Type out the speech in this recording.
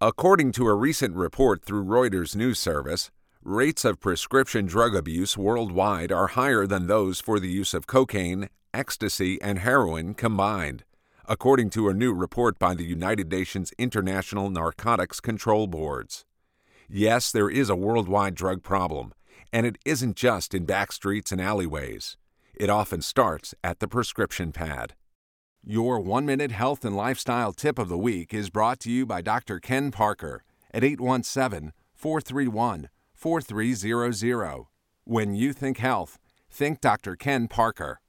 According to a recent report through Reuters News Service, rates of prescription drug abuse worldwide are higher than those for the use of cocaine, ecstasy, and heroin combined, according to a new report by the United Nations International Narcotics Control Boards. Yes, there is a worldwide drug problem, and it isn't just in backstreets and alleyways. It often starts at the prescription pad. Your 1-minute health and lifestyle tip of the week is brought to you by Dr. Ken Parker at 817-431-4300. When you think health, think Dr. Ken Parker.